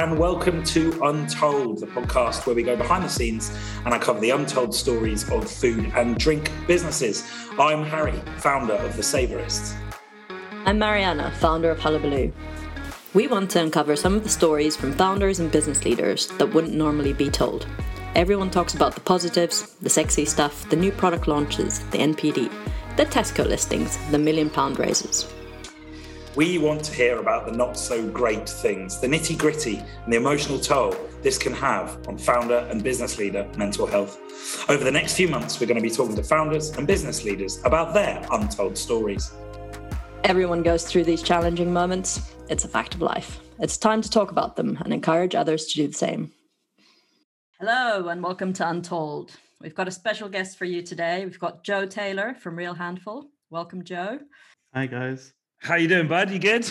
and welcome to Untold, the podcast where we go behind the scenes and uncover the untold stories of food and drink businesses. I'm Harry, founder of The Savourists. I'm Mariana, founder of Hullabaloo. We want to uncover some of the stories from founders and business leaders that wouldn't normally be told. Everyone talks about the positives, the sexy stuff, the new product launches, the NPD, the Tesco listings, the £1 million raises. We want to hear about the not so great things, the nitty gritty and the emotional toll this can have on founder and business leader mental health. Over the next few months, we're going to be talking to founders and business leaders about their untold stories. Everyone goes through these challenging moments. It's a fact of life. It's time to talk about them and encourage others to do the same. Hello and welcome to Untold. We've got a special guest for you today. We've got Joe Taylor from Real Handful. Welcome, Joe. Hi, guys. How you doing, bud? You good?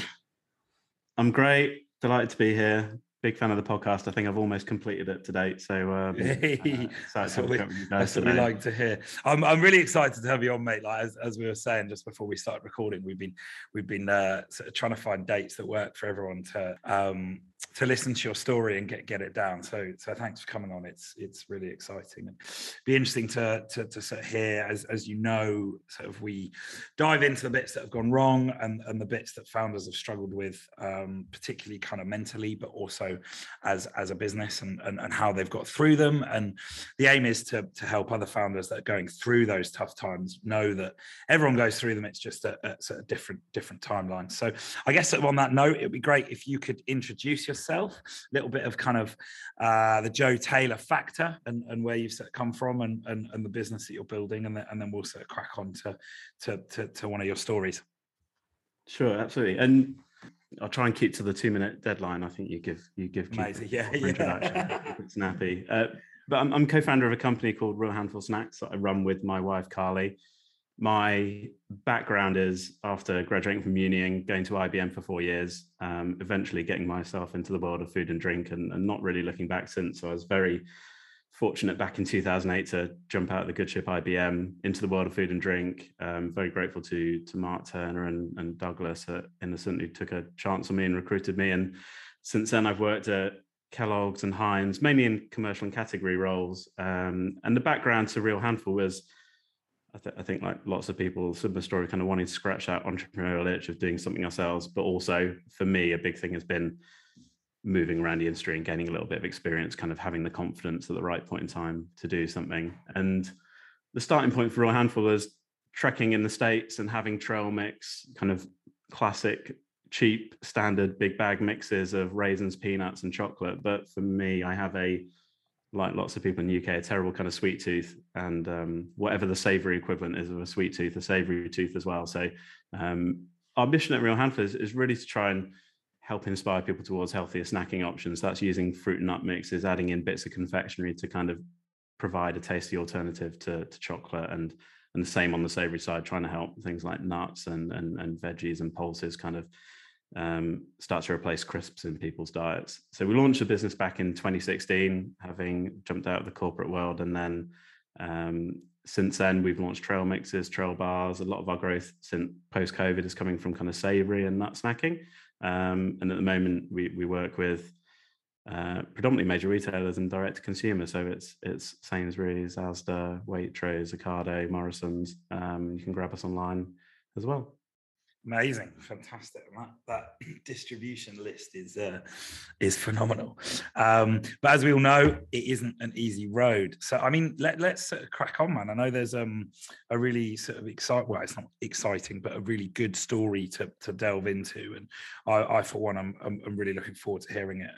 I'm great. Delighted to be here. Big fan of the podcast. I think I've almost completed it to date. So that's what we like to hear. I'm really excited to have you on, mate. Like as we were saying just before we started recording, we've been sort of trying to find dates that work for everyone to listen to your story and get it down. So thanks for coming on. It's really exciting and be interesting to sort of hear as you know, sort of we dive into the bits that have gone wrong and the bits that founders have struggled with, particularly kind of mentally, but also as a business and how they've got through them. And the aim is to help other founders that are going through those tough times know that everyone goes through them. It's just a sort of different timelines. So I guess on that note, it'd be great if you could introduce yourself, a little bit of kind of the Joe Taylor factor and where you've sort of come from and the business that you're building, and then we'll sort of crack on to one of your stories. Sure, absolutely. And I'll try and keep to the 2-minute deadline. I think you give amazing, introduction. It's snappy. But I'm co-founder of a company called Real Handful Snacks that I run with my wife Carly. My background is after graduating from uni and going to IBM for 4 years, eventually getting myself into the world of food and drink and not really looking back since. So I was very fortunate back in 2008 to jump out of the good ship IBM into the world of food and drink. Very grateful to Mark Turner and Douglas at Innocent, who took a chance on me and recruited me. And since then I've worked at Kellogg's and Heinz, mainly in commercial and category roles. And the background to Real Handful was, I think like lots of people, similar story, kind of wanting to scratch that entrepreneurial itch of doing something ourselves. But also for me, a big thing has been moving around the industry and gaining a little bit of experience, kind of having the confidence at the right point in time to do something. And the starting point for Real Handful was trekking in the States and having trail mix, kind of classic, cheap, standard big bag mixes of raisins, peanuts and chocolate. But for me, I have like lots of people in the UK, a terrible kind of sweet tooth, and whatever the savoury equivalent is of a sweet tooth, a savoury tooth as well. So our mission at Real Handful is really to try and help inspire people towards healthier snacking options. That's using fruit and nut mixes, adding in bits of confectionery to kind of provide a tasty alternative to chocolate, and the same on the savoury side, trying to help things like nuts and veggies and pulses kind of start to replace crisps in people's diets. So we launched the business back in 2016, having jumped out of the corporate world. And then since then, we've launched trail mixes, trail bars. A lot of our growth since post-COVID is coming from kind of savoury and nut snacking. And at the moment, we work with predominantly major retailers and direct to consumer. So it's Sainsbury's, Asda, Waitrose, Ocado, Morrison's. You can grab us online as well. Amazing, fantastic. That distribution list is phenomenal. But as we all know, it isn't an easy road. So I mean, let's sort of crack on, man. I know there's a really sort of it's not exciting, but a really good story to delve into. And I for one, I'm really looking forward to hearing it.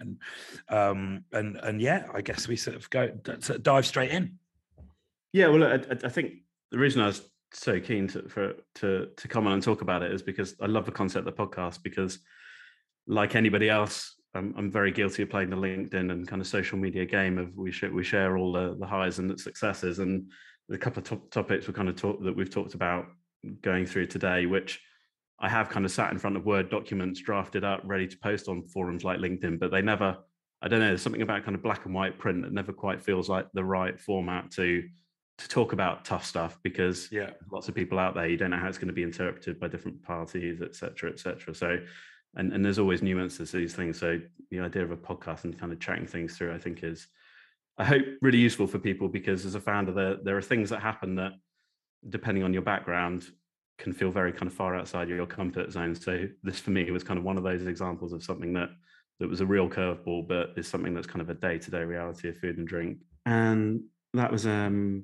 And yeah, I guess we sort of dive straight in. Yeah, well, I think the reason I was so keen to come on and talk about it is because I love the concept of the podcast, because like anybody else, I'm very guilty of playing the LinkedIn and kind of social media game of we share all the highs and the successes, and the couple of topics we've talked about going through today, which I have kind of sat in front of Word documents drafted up ready to post on forums like LinkedIn, but they never, I don't know, there's something about kind of black and white print that never quite feels like the right format to talk about tough stuff, because lots of people out there, you don't know how it's going to be interpreted by different parties, et cetera, et cetera. So and there's always nuances to these things. So the idea of a podcast and kind of chatting things through, I think is, I hope, really useful for people, because as a founder, there are things that happen that, depending on your background, can feel very kind of far outside your comfort zone. So this for me was kind of one of those examples of something that was a real curveball, but is something that's kind of a day-to-day reality of food and drink. And that was in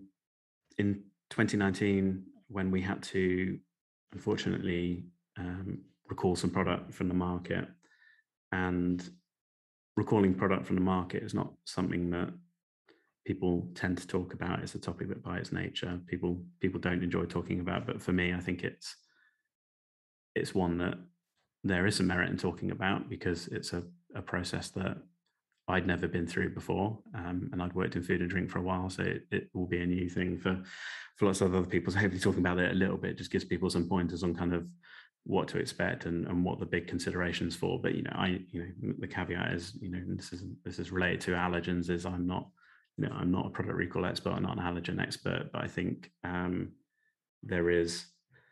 2019 when we had to, unfortunately, recall some product from the market. And recalling product from the market is not something that people tend to talk about. It's a topic that by its nature people don't enjoy talking about, but for me, I think it's one that there is some merit in talking about, because it's a process that I'd never been through before, and I'd worked in food and drink for a while, so it will be a new thing for lots of other people. So hopefully talking about it a little bit just gives people some pointers on kind of what to expect and what the big considerations for. But the caveat is, this is related to allergens, is I'm not a product recall expert, I'm not an allergen expert, but I think there is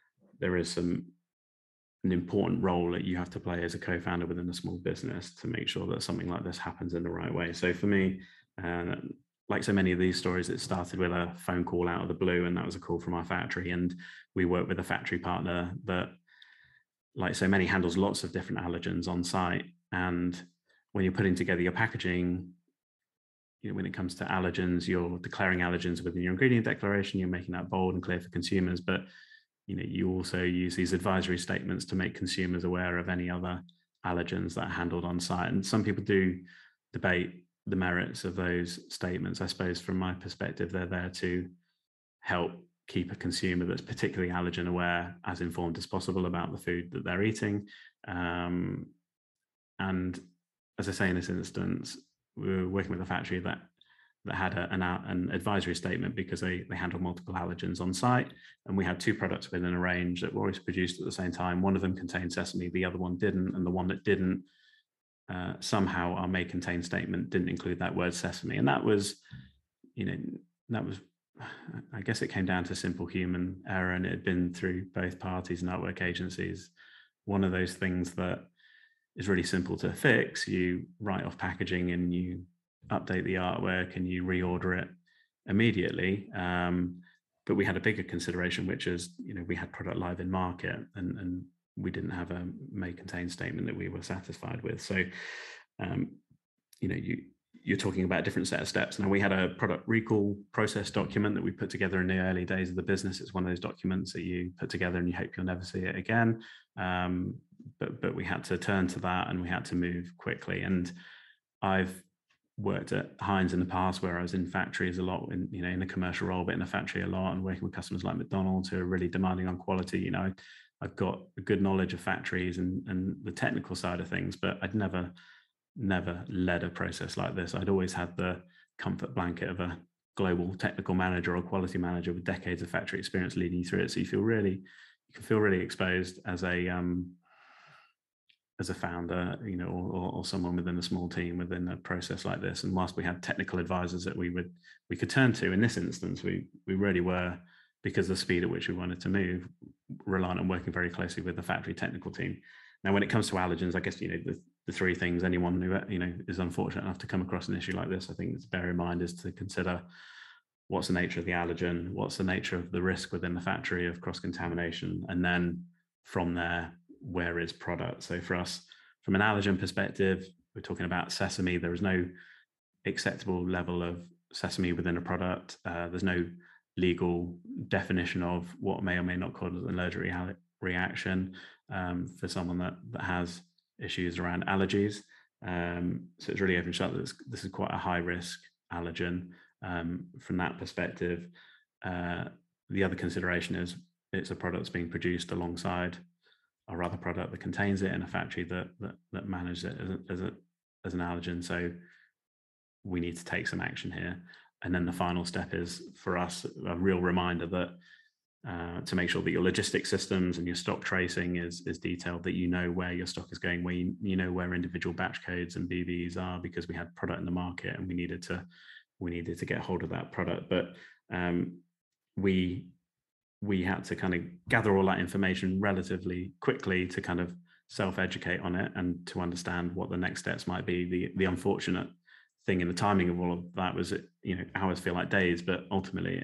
an important role that you have to play as a co-founder within a small business to make sure that something like this happens in the right way. So for me, like so many of these stories, it started with a phone call out of the blue, and that was a call from our factory. And we work with a factory partner that, like so many, handles lots of different allergens on site. And when you're putting together your packaging, when it comes to allergens, you're declaring allergens within your ingredient declaration, you're making that bold and clear for consumers, but you also use these advisory statements to make consumers aware of any other allergens that are handled on site. And some people do debate the merits of those statements. I suppose from my perspective, they're there to help keep a consumer that's particularly allergen aware as informed as possible about the food that they're eating. And as I say, in this instance, we were working with a factory that had an advisory statement because they handle multiple allergens on site, and we had two products within a range that were always produced at the same time. One of them contained sesame, the other one didn't, and the one that didn't, somehow our may contain statement didn't include that word sesame. And that was, I guess it came down to simple human error, and it had been through both parties and artwork agencies. One of those things that is really simple to fix. You write off packaging and you update the artwork and you reorder it immediately. But we had a bigger consideration, which is, we had product live in market, and we didn't have a may contain statement that we were satisfied with. So, you're talking about a different set of steps. Now, we had a product recall process document that we put together in the early days of the business. It's one of those documents that you put together and you hope you'll never see it again. But we had to turn to that, and we had to move quickly. And I've worked at Heinz in the past, where I was in factories a lot, in a commercial role, but in a factory a lot, and working with customers like McDonald's who are really demanding on quality. I've got a good knowledge of factories and the technical side of things, but I'd never led a process like this. I'd always had the comfort blanket of a global technical manager or quality manager with decades of factory experience leading you through it. So you can feel really exposed as a founder, or someone within a small team within a process like this. And whilst we had technical advisors that we could turn to, in this instance, we really were, because of the speed at which we wanted to move, reliant on working very closely with the factory technical team. Now, when it comes to allergens, I guess, the three things anyone who, is unfortunate enough to come across an issue like this, I think to bear in mind, is to consider what's the nature of the allergen, what's the nature of the risk within the factory of cross-contamination, and then from there, where is product? So for us, from an allergen perspective, we're talking about sesame. There is no acceptable level of sesame within a product. There's no legal definition of what may or may not cause an allergic reaction for someone that has issues around allergies. So it's really open shut that this is quite a high risk allergen from that perspective. The other consideration is it's a product that's being produced alongside our other product that contains it in a factory that manages it as an allergen. So we need to take some action here. And then the final step is, for us, a real reminder that to make sure that your logistics systems and your stock tracing is detailed, that you know where your stock is going, where you know where individual batch codes and BVs are, because we had product in the market and we needed to get hold of that product. But we had to kind of gather all that information relatively quickly to kind of self-educate on it and to understand what the next steps might be. The unfortunate thing in the timing of all of that was, hours feel like days, but ultimately,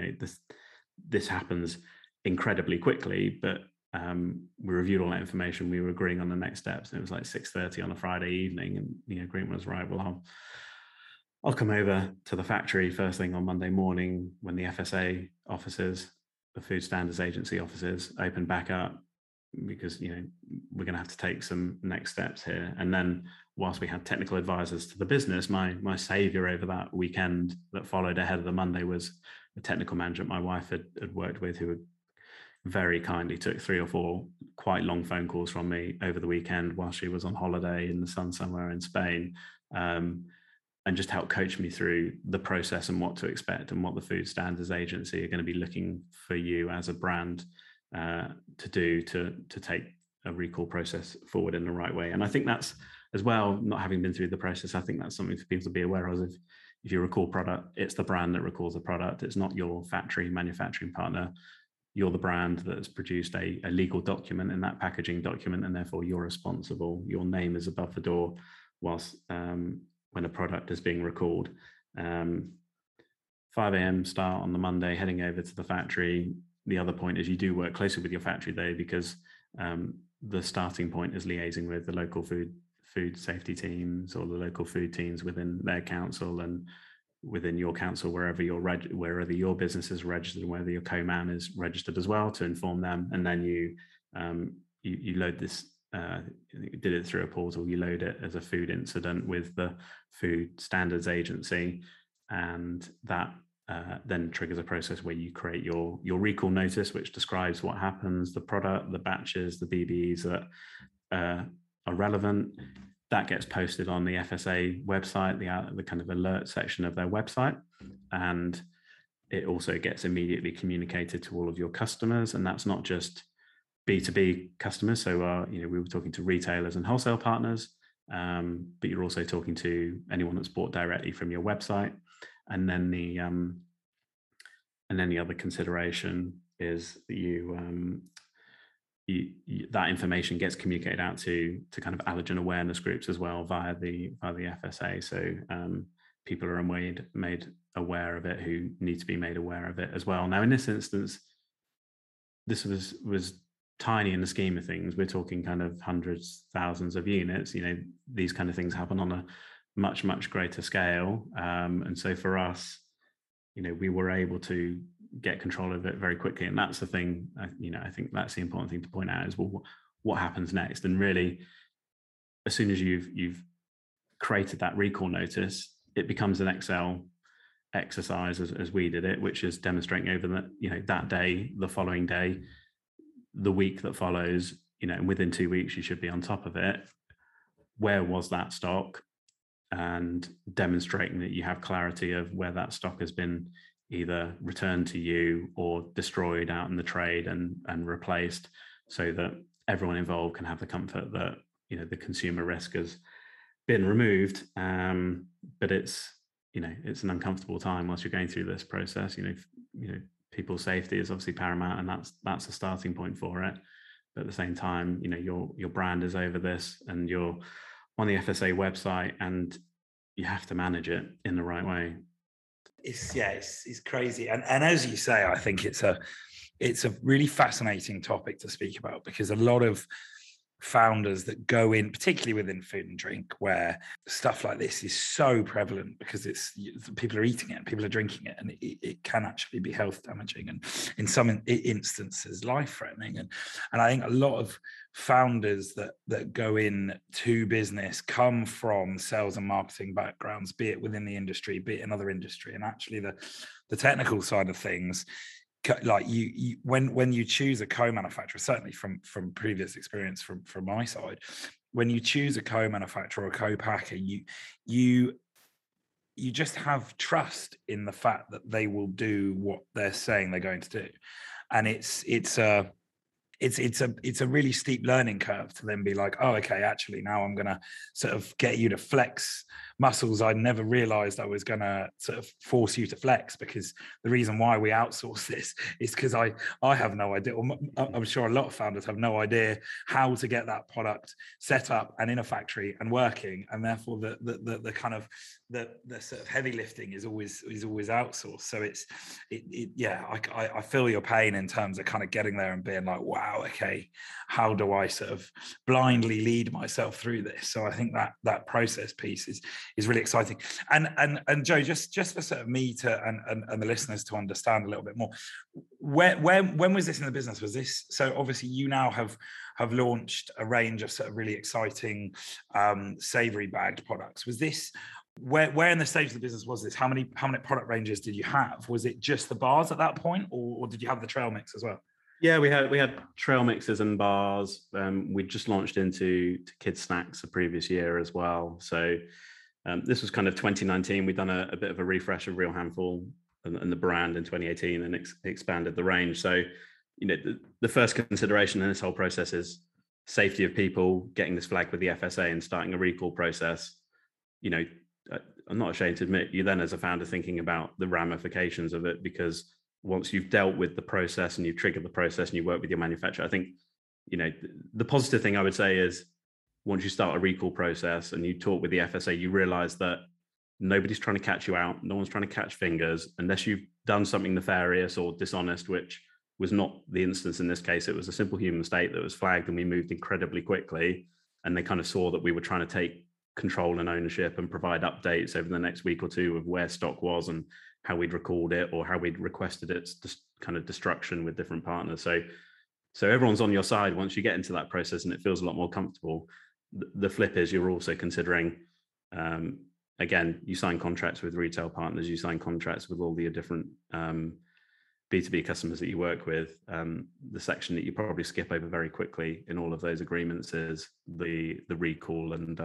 this happens incredibly quickly. But we reviewed all that information. We were agreeing on the next steps, and it was like 6:30 on a Friday evening, and the agreement was, right, well, I'll come over to the factory first thing on Monday morning when the FSA offices, the Food Standards Agency offices, open back up, because we're going to have to take some next steps here. And then whilst we had technical advisors to the business, my savior over that weekend that followed ahead of the Monday was a technical manager my wife had worked with, who very kindly took 3 or 4 quite long phone calls from me over the weekend while she was on holiday in the sun somewhere in Spain, and just helped coach me through the process and what to expect and what the Food Standards Agency are going to be looking for you as a brand to do to take a recall process forward in the right way. And I think that's, as well, not having been through the process, I think that's something for people to be aware of. If you recall product, it's the brand that recalls the product. It's not your factory manufacturing partner. You're the brand that's produced a legal document in that packaging document, and therefore you're responsible. Your name is above the door whilst when a product is being recalled. 5 a.m. start on the Monday, heading over to the factory. The other point is you do work closely with your factory though, because the starting point is liaising with the local food safety teams or the local food teams within their council and within your council, wherever your business is registered, and whether your co-man is registered as well, to inform them. And then you load this, you did it through a portal, you load it as a food incident with the Food Standards Agency, and that then triggers a process where you create your recall notice, which describes what happens, the product, the batches, the BBs that are relevant. That gets posted on the FSA website, the kind of alert section of their website, and it also gets immediately communicated to all of your customers. And that's not just B2B customers. So we were talking to retailers and wholesale partners, but you're also talking to anyone that's bought directly from your website. And then the other consideration is that that information gets communicated out to kind of allergen awareness groups as well via the FSA. So people are made aware of it who need to be made aware of it as well. Now, in this instance, this was tiny in the scheme of things. We're talking kind of hundreds, thousands of units. These kind of things happen on a much, much greater scale. And so for us, we were able to get control of it very quickly. And that's the thing, I think that's the important thing to point out is, well, what happens next? And really, as soon as you've created that recall notice, it becomes an Excel exercise as we did it, which is demonstrating over that day, the following day, the week that follows, and within 2 weeks, you should be on top of it. Where was that stock? And demonstrating that you have clarity of where that stock has been either returned to you or destroyed out in the trade and replaced, so that everyone involved can have the comfort that the consumer risk has been removed. But it's an uncomfortable time whilst you're going through this process. People's safety is obviously paramount, and that's a starting point for it. But at the same time, your brand is over this, and you're on the FSA website, and you have to manage it in the right way. It's crazy, and as you say, I think it's a really fascinating topic to speak about, because a lot of founders that go in, particularly within food and drink, where stuff like this is so prevalent, because people are eating it, people are drinking it, and it can actually be health damaging, and in some instances life threatening. And I think a lot of founders that go in to business come from sales and marketing backgrounds, be it within the industry, be it another industry, and actually the technical side of things. Like when you choose a co-manufacturer, certainly from previous experience from my side, when you choose a co-manufacturer or a co-packer, you just have trust in the fact that they will do what they're saying they're going to do. And it's a really steep learning curve to then be like, oh, okay, actually now I'm going to sort of get you to flex muscles I never realized I was going to sort of force you to flex, because the reason why we outsource this is because I have no idea, or I'm sure a lot of founders have no idea how to get that product set up and in a factory and working, and therefore the kind of the sort of heavy lifting is always outsourced. So I feel your pain in terms of kind of getting there and being like, wow, okay, how do I sort of blindly lead myself through this? So I think that process piece is really exciting. And Joe, just for sort of me to and the listeners to understand a little bit more, when was this in the business? Was this, so obviously you now have launched a range of sort of really exciting savory bagged products. Was this, where in the stage of the business was this? How many product ranges did you have? Was it just the bars at that point, or did you have the trail mix as well? Yeah, we had trail mixes and bars. We just launched into kids snacks the previous year as well. So this was kind of 2019. We'd done a bit of a refresh of Real Handful and the brand in 2018, and expanded the range. So, you know, the first consideration in this whole process is safety of people, getting this flagged with the FSA and starting a recall process. You know, I'm not ashamed to admit, you then as a founder thinking about the ramifications of it, because once you've dealt with the process and you've triggered the process and you work with your manufacturer, I think, you know, the positive thing I would say is once you start a recall process and you talk with the FSA, you realize that nobody's trying to catch you out. No one's trying to catch fingers unless you've done something nefarious or dishonest, which was not the instance in this case. It was a simple human mistake that was flagged, and we moved incredibly quickly. And they kind of saw that we were trying to take control and ownership and provide updates over the next week or two of where stock was and how we'd recalled it or how we'd requested its kind of destruction with different partners. So everyone's on your side once you get into that process, and it feels a lot more comfortable. The flip is you're also considering, again, you sign contracts with retail partners, you sign contracts with all the different B2B customers that you work with. The section that you probably skip over very quickly in all of those agreements is the recall and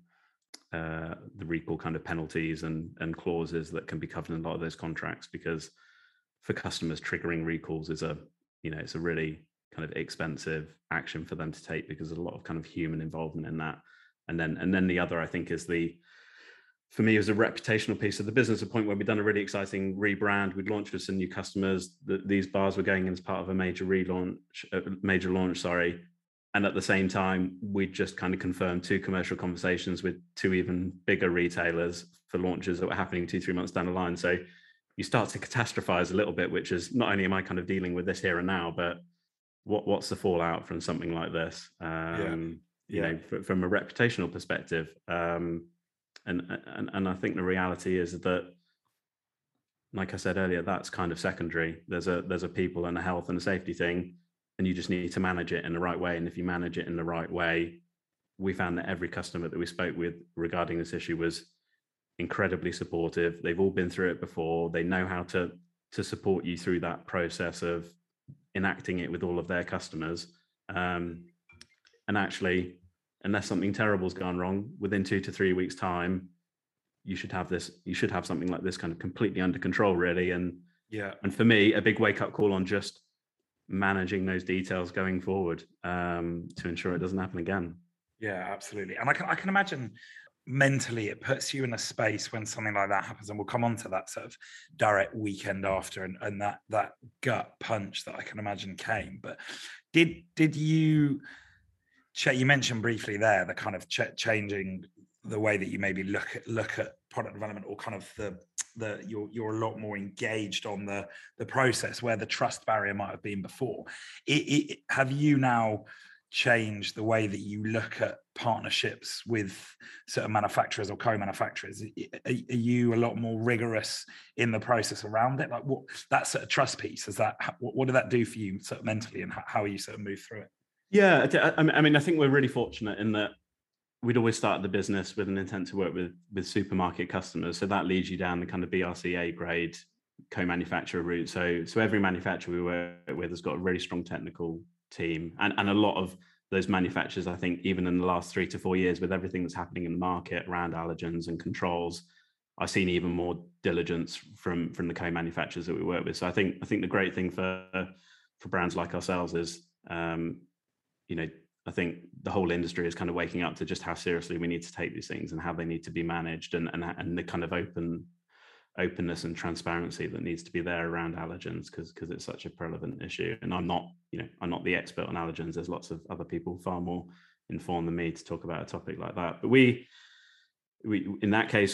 the recall kind of penalties and clauses that can be covered in a lot of those contracts, because for customers, triggering recalls is it's a really kind of expensive action for them to take, because there's a lot of kind of human involvement in that. And then the other, I think, is for me, it was a reputational piece of the business, a point where we'd done a really exciting rebrand. We'd launched with some new customers. These bars were going in as part of a major launch. And at the same time, we just kind of confirmed 2 commercial conversations with 2 even bigger retailers for launches that were happening 2-3 months down the line. So you start to catastrophize a little bit, which is not only am I kind of dealing with this here and now, but what's the fallout from something like this? You know, from a reputational perspective. And I think the reality is that, like I said earlier, that's kind of secondary. There's a people and a health and a safety thing, and you just need to manage it in the right way. And if you manage it in the right way, we found that every customer that we spoke with regarding this issue was incredibly supportive. They've all been through it before. They know how to support you through that process of enacting it with all of their customers. And actually, unless something terrible's gone wrong, within 2 to 3 weeks' time, you should have something like this kind of completely under control, really. And for me, a big wake-up call on just managing those details going forward to ensure it doesn't happen again. Yeah, absolutely. And I can imagine mentally it puts you in a space when something like that happens, and we'll come on to that sort of direct weekend after and that gut punch that I can imagine came. But did you mentioned briefly there the kind of changing the way that you maybe look at product development, or kind of you're a lot more engaged on the process where the trust barrier might have been before. Have you now changed the way that you look at partnerships with certain manufacturers or co-manufacturers? Are you a lot more rigorous in the process around it? Like what that sort of trust piece, what did that do for you sort of mentally, and how you sort of move through it? Yeah, I mean, I think we're really fortunate in that we'd always started the business with an intent to work with supermarket customers. So that leads you down the kind of BRC A grade co-manufacturer route. So every manufacturer we work with has got a really strong technical team. And a lot of those manufacturers, I think, even in the last 3 to 4 years, with everything that's happening in the market around allergens and controls, I've seen even more diligence from the co-manufacturers that we work with. So I think the great thing for brands like ourselves is, I think the whole industry is kind of waking up to just how seriously we need to take these things and how they need to be managed, and the kind of openness and transparency that needs to be there around allergens, because it's such a prevalent issue. And I'm not the expert on allergens. There's lots of other people far more informed than me to talk about a topic like that. But we in that case,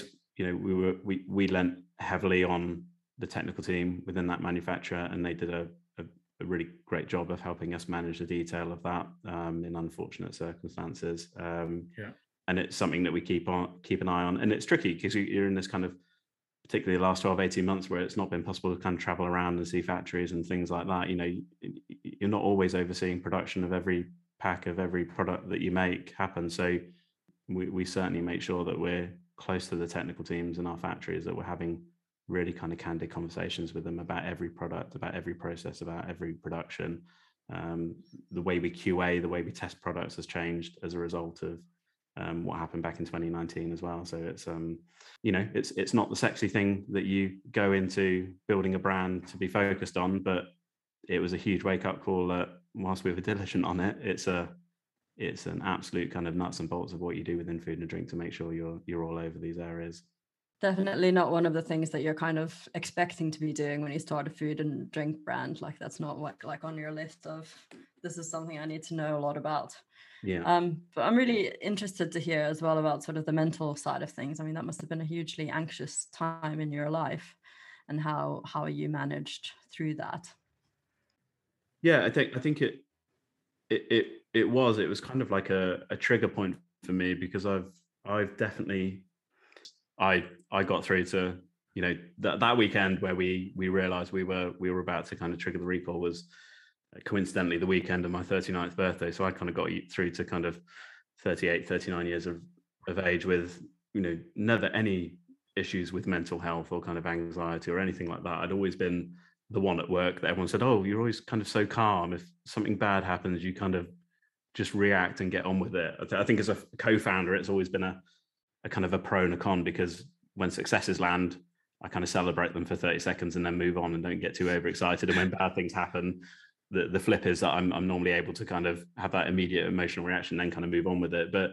we lent heavily on the technical team within that manufacturer, and they did a really great job of helping us manage the detail of that in unfortunate circumstances. And it's something that we keep an eye on. And it's tricky because you're in this kind of, particularly the last 12, 18 months, where it's not been possible to kind of travel around and see factories and things like that. You're not always overseeing production of every pack of every product that you make happen. So we certainly make sure that we're close to the technical teams in our factories, that we're having really kind of candid conversations with them about every product, about every process, about every production. The way we QA, the way we test products has changed as a result of what happened back in 2019 as well. So it's it's not the sexy thing that you go into building a brand to be focused on, but it was a huge wake-up call that whilst we were diligent on it, it's an absolute kind of nuts and bolts of what you do within food and drink to make sure you're all over these areas. Definitely not one of the things that you're kind of expecting to be doing when you start a food and drink brand. Like, that's not what like on your list of, this is something I need to know a lot about. Yeah. But I'm really interested to hear as well about sort of the mental side of things. I mean, that must have been a hugely anxious time in your life, and how you managed through that. Yeah, I think it was kind of like a trigger point for me, because I've definitely I got through to that weekend where we realized we were about to kind of trigger the recall was coincidentally the weekend of my 39th birthday. So I kind of got through to kind of 38, 39 years of age with never any issues with mental health or kind of anxiety or anything like that. I'd always been the one at work that everyone said, oh, you're always kind of so calm. If something bad happens, you kind of just react and get on with it. I think as a co-founder, it's always been a kind of a pro and a con, because when successes land, I kind of celebrate them for 30 seconds and then move on and don't get too overexcited. And when bad things happen, the flip is that I'm normally able to kind of have that immediate emotional reaction, then kind of move on with it. But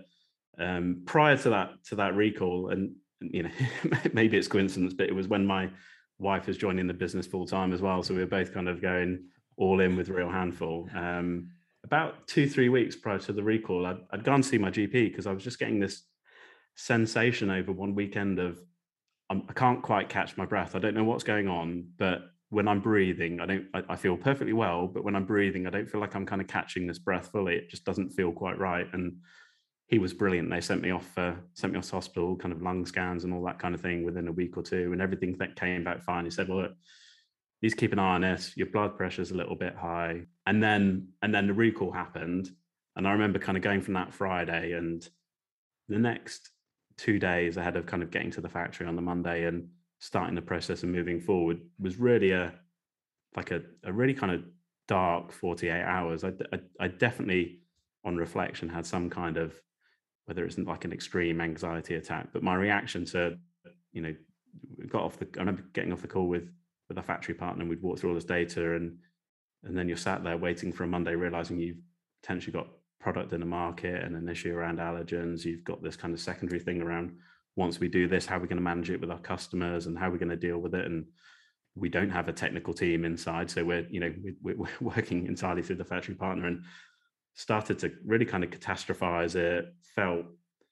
prior to that recall, and maybe it's coincidence, but it was when my wife was joining the business full time as well. So we were both kind of going all in with Real Handful. About 2-3 weeks prior to the recall, I'd gone to see my GP because I was just getting this sensation over one weekend of I can't quite catch my breath. I don't know what's going on, but when I'm breathing, I feel perfectly well, but when I'm breathing, I don't feel like I'm kind of catching this breath fully. It just doesn't feel quite right. And he was brilliant. They sent me off to hospital, kind of lung scans and all that kind of thing within a week or two, and everything that came back fine. He said, well, look, please keep an eye on this. Your blood pressure's a little bit high. And then the recall happened. And I remember kind of going from that Friday, and the next 2 days ahead of kind of getting to the factory on the Monday and starting the process and moving forward was really a really kind of dark 48 hours. I definitely, on reflection, had some kind of, whether it's like an extreme anxiety attack, but my reaction to, I remember getting off the call with a factory partner, and we'd walk through all this data, and then you're sat there waiting for a Monday, realizing you've potentially got product in the market and an issue around allergens. You've got this kind of secondary thing around, once we do this, how are we going to manage it with our customers and how we're going to deal with it? And we don't have a technical team inside, so we're working entirely through the factory partner, and started to really kind of catastrophize it. Felt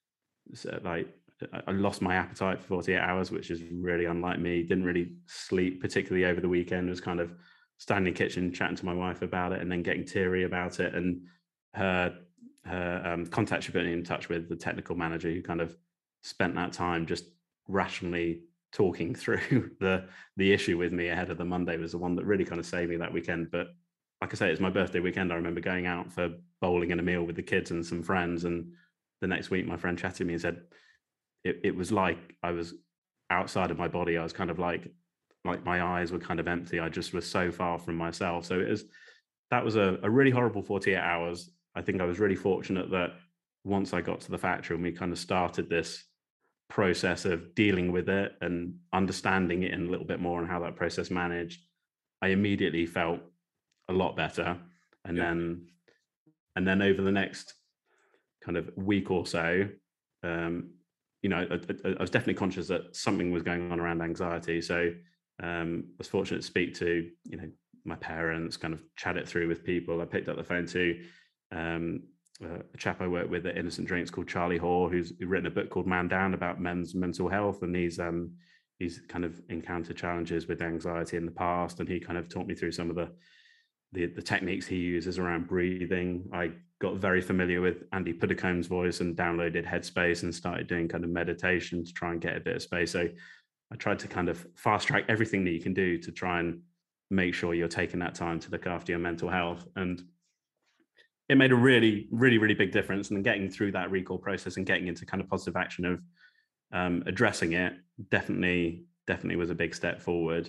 like I lost my appetite for 48 hours, which is really unlike me. Didn't really sleep particularly over the weekend. Was kind of standing in the kitchen chatting to my wife about it, and then getting teary about it. And her contact, she put me in touch with the technical manager, who kind of spent that time just rationally talking through the issue with me ahead of the Monday, was the one that really kind of saved me that weekend. But like I say, it's my birthday weekend. I remember going out for bowling and a meal with the kids and some friends, and the next week my friend chatted to me and said it was like I was outside of my body. I was kind of like my eyes were kind of empty. I just was so far from myself. So that was a really horrible 48 hours. I think I was really fortunate that once I got to the factory and we kind of started this process of dealing with it and understanding it in a little bit more and how that process managed, I immediately felt a lot better. And then And then over the next kind of week or so, you know, I was definitely conscious that something was going on around anxiety. So I was fortunate to speak to, you know, my parents, kind of chat it through with people. I picked up the phone to a chap I work with at Innocent Drinks called Charlie Hoare, who's written a book called Man Down about men's mental health. And he's kind of encountered challenges with anxiety in the past. And he kind of taught me through some of the techniques he uses around breathing. I got very familiar with Andy Puddicombe's voice and downloaded Headspace and started doing kind of meditation to try and get a bit of space. So I tried to kind of fast track everything that you can do to try and make sure you're taking that time to look after your mental health. And it made a really, really, really big difference. And getting through that recall process and getting into kind of positive action of addressing it definitely was a big step forward.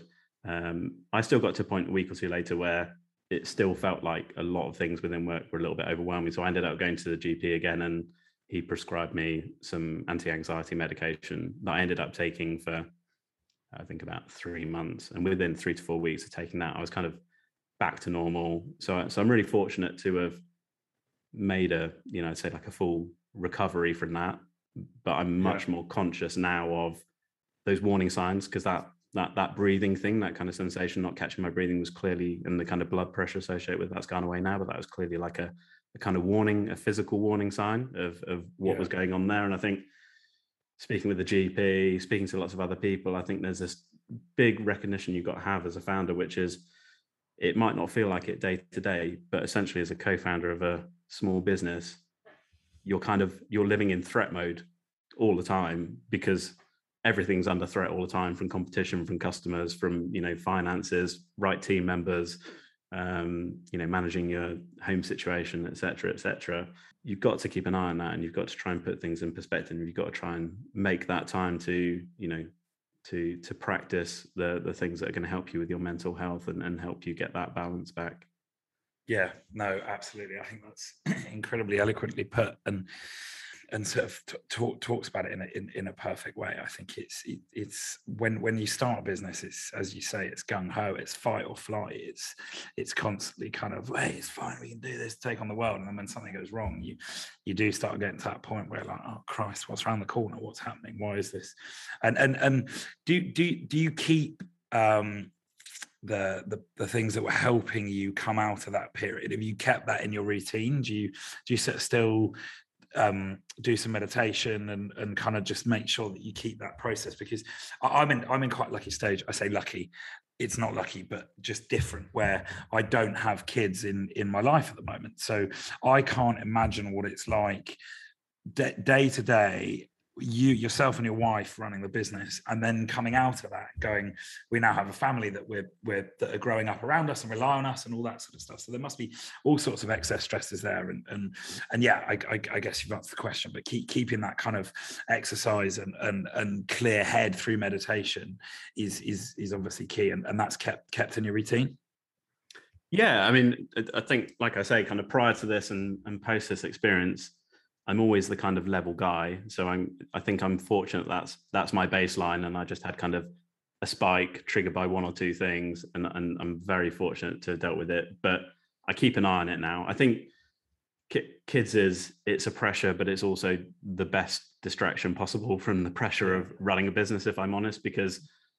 I still got to a point a week or two later where it still felt like a lot of things within work were a little bit overwhelming. So I ended up going to the GP again, and he prescribed me some anti-anxiety medication that I ended up taking for, I think, about 3 months. And within 3 to 4 weeks of taking that, I was kind of back to normal. So I'm really fortunate to have made a, you know, say like a full recovery from that. But I'm much more conscious now of those warning signs, because that breathing thing, that kind of sensation, not catching my breathing, was clearly, and the kind of blood pressure associated with that's gone away now, but that was clearly like a kind of warning, a physical warning sign of what was going on there. And I think speaking with the GP, speaking to lots of other people, I think there's this big recognition you've got to have as a founder, which is, it might not feel like it day to day, but essentially as a co-founder of a small business, you're living in threat mode all the time, because everything's under threat all the time, from competition, from customers, from, you know, finances, right team members, you know, managing your home situation, et cetera. You've got to keep an eye on that, and you've got to try and put things in perspective. You've got to try and make that time to, you know, to practice the things that are going to help you with your mental health and help you get that balance back. Yeah, no, absolutely. I think that's incredibly eloquently put, and sort of talks about it in a perfect way. I think it's when you start a business, it's, as you say, it's gung ho, it's fight or flight. It's constantly kind of, hey, it's fine, we can do this, take on the world. And then when something goes wrong, you do start getting to that point where, like, oh Christ, what's around the corner? What's happening? Why is this? And do you keep the things that were helping you come out of that period? Have you kept that in your routine? Do you sort of still do some meditation and kind of just make sure that you keep that process? Because I'm in quite a lucky stage. I say lucky, it's not lucky, but just different, where I don't have kids in my life at the moment. So I can't imagine what it's like day to day, yourself and your wife running the business, and then coming out of that going, we now have a family that that are growing up around us and rely on us and all that sort of stuff. So there must be all sorts of excess stresses there, and yeah, I guess you've answered the question, but keeping that kind of exercise and clear head through meditation is obviously key, and that's kept in your routine. Yeah, I mean, I think, like I say, kind of prior to this and post this experience, I'm always the kind of level guy. So I think I'm fortunate that's my baseline, and I just had kind of a spike triggered by one or two things, and I'm very fortunate to have dealt with it. But I keep an eye on it now. I think kids it's a pressure, but it's also the best distraction possible from the pressure of running a business, if I'm honest, because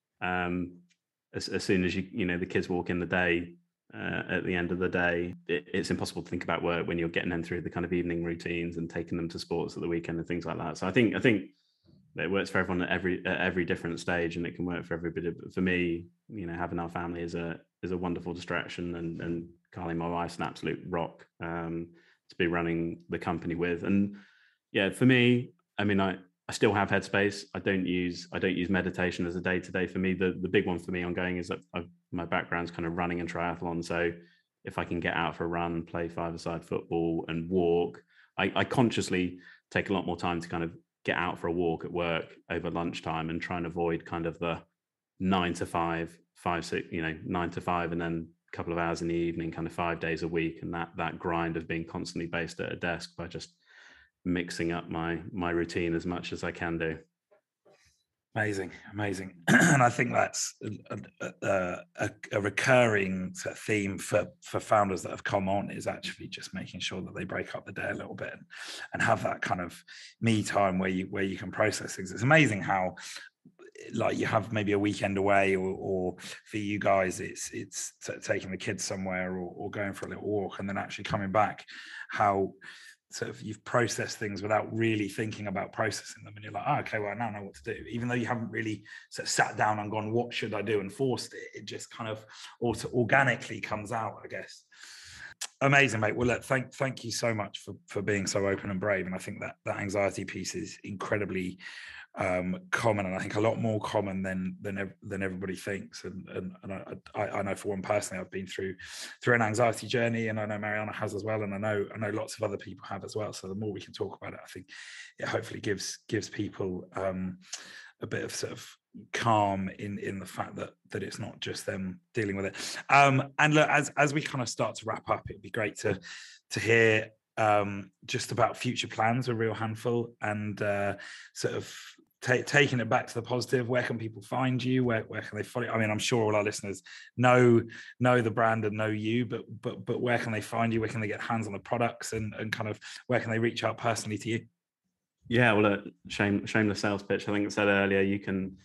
as soon as you know the kids walk in the day, at the end of the day, it's impossible to think about work when you're getting them through the kind of evening routines and taking them to sports at the weekend and things like that. So I think it works for everyone at every different stage, and it can work for everybody. But for me, you know, having our family is a wonderful distraction, and Carly, my wife's an absolute rock to be running the company with. And yeah, for me, I mean, I still have Headspace. I don't use meditation as a day-to-day for me. The big one for me ongoing is that my background's kind of running and triathlon. So if I can get out for a run, play five-a-side football and walk, I consciously take a lot more time to kind of get out for a walk at work over lunchtime and try and avoid kind of the 9 to 5, 6, 9 to 5, and then a couple of hours in the evening, kind of 5 days a week. And that grind of being constantly based at a desk, by just mixing up my routine as much as I can do. Amazing. And I think that's a recurring sort of theme for founders that have come on, is actually just making sure that they break up the day a little bit and have that kind of me time where you can process things. It's amazing how, like, you have maybe a weekend away, or for you guys it's sort of taking the kids somewhere or going for a little walk and then actually coming back, how sort of you've processed things without really thinking about processing them, and you're like, oh, okay, well, I now know what to do, even though you haven't really sort of sat down and gone, what should I do, and forced it just kind of organically comes out, I guess. Amazing, mate. Well, look, thank you so much for being so open and brave. And I think that anxiety piece is incredibly common, and I think a lot more common than everybody thinks. And I know, for one, personally, I've been through an anxiety journey, and I know Mariana has as well, and I know lots of other people have as well. So the more we can talk about it, I think it hopefully gives people a bit of sort of calm in the fact that it's not just them dealing with it. And look, as we kind of start to wrap up, it'd be great to hear just about future plans with Real Handful, and sort of taking it back to the positive. Where can people find you? Where can they follow you? I mean, I'm sure all our listeners know the brand and know you, but where can they find you? Where can they get hands on the products, and kind of where can they reach out personally to you? Yeah, well, shameless sales pitch. I think I said earlier, you can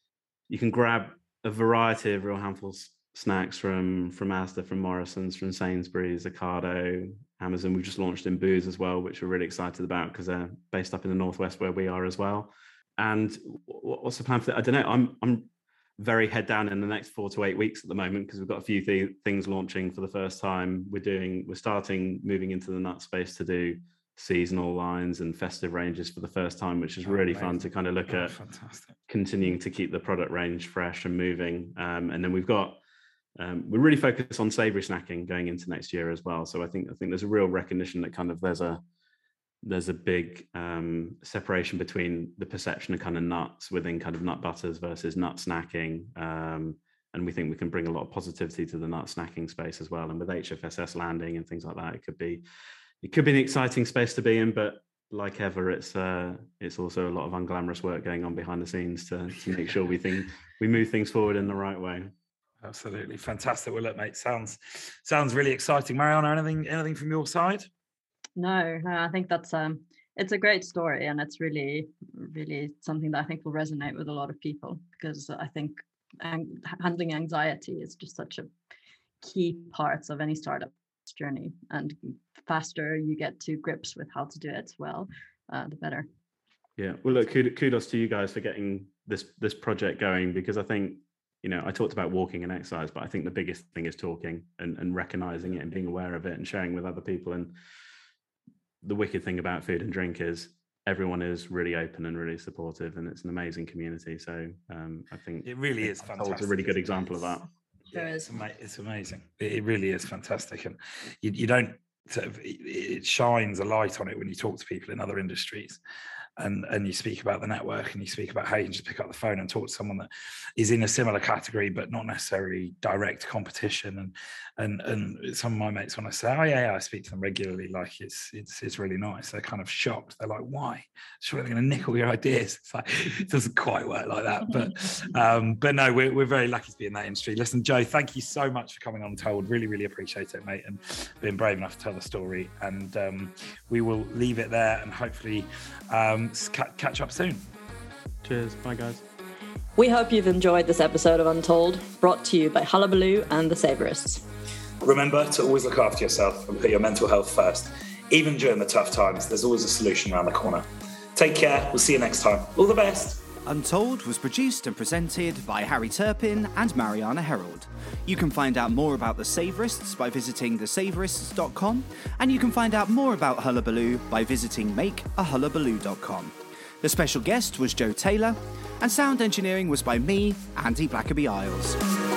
grab a variety of Real Handful snacks from Asda, from Morrison's, from Sainsbury's, Ocado, Amazon. We've just launched in Booze as well, which we're really excited about because they're based up in the Northwest where we are as well. And what's the plan for that? I don't know. I'm very head down in the next 4 to 8 weeks at the moment, because we've got a few things launching for the first time. We're starting moving into the nut space to do seasonal lines and festive ranges for the first time, which is really fun to kind of look at. Fantastic. Continuing to keep the product range fresh and moving. And then we've got, we're really focused on savory snacking going into next year as well. So I think there's a real recognition that kind of there's a big separation between the perception of kind of nuts within kind of nut butters versus nut snacking. And we think we can bring a lot of positivity to the nut snacking space as well. And with HFSS landing and things like that, it could be an exciting space to be in, but like ever, it's also a lot of unglamorous work going on behind the scenes to make sure we move things forward in the right way. Absolutely. Fantastic. Well, look, mate, sounds really exciting. Mariana, anything from your side? No, I think that's it's a great story, and it's really, really something that I think will resonate with a lot of people, because I think handling anxiety is just such a key part of any startup journey, and faster you get to grips with how to do it well, the better. Yeah, well, look, kudos to you guys for getting this project going, because I think, I talked about walking and exercise, but I think the biggest thing is talking and recognizing it and being aware of it and sharing with other people. And the wicked thing about food and drink is everyone is really open and really supportive, and it's an amazing community. So I think it really is fantastic. It's a really good example of that. Yeah, it's amazing. It really is fantastic, and you don't sort of, it shines a light on it when you talk to people in other industries, and you speak about the network, and you speak about how you can just pick up the phone and talk to someone that is in a similar category but not necessarily direct competition. And some of my mates, when I say, oh yeah, I speak to them regularly, like it's really nice, they're kind of shocked. They're like, why? Surely they're going to nickel your ideas. It's like, it doesn't quite work like that. But no, we're very lucky to be in that industry. Listen, Joe, thank you so much for coming on Told. Really, really appreciate it, mate, and being brave enough to tell the story. And we will leave it there, and hopefully catch up soon. Cheers. Bye, guys. We hope you've enjoyed this episode of Untold, brought to you by Hullabaloo and the Savorists. Remember to always look after yourself and put your mental health first. Even during the tough times, there's always a solution around the corner. Take care. We'll see you next time. All the best. Untold was produced and presented by Harry Turpin and Mariana Herold. You can find out more about the Savorists by visiting thesavorists.com, and you can find out more about Hullabaloo by visiting makeahullabaloo.com. The special guest was Joe Taylor, and sound engineering was by me, Andy Blackaby Isles.